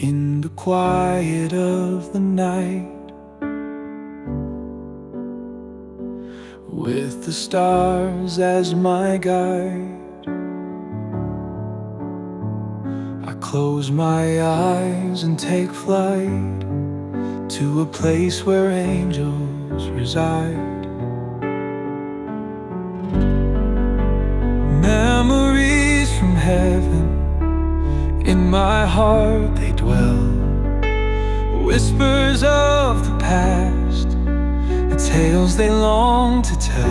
in the quiet of the night, with the stars as my guide. I close my eyes and take flight to a place where angels reside. Memories from heaven, in my heart they dwell, whispers of the past, the tales they long to tell.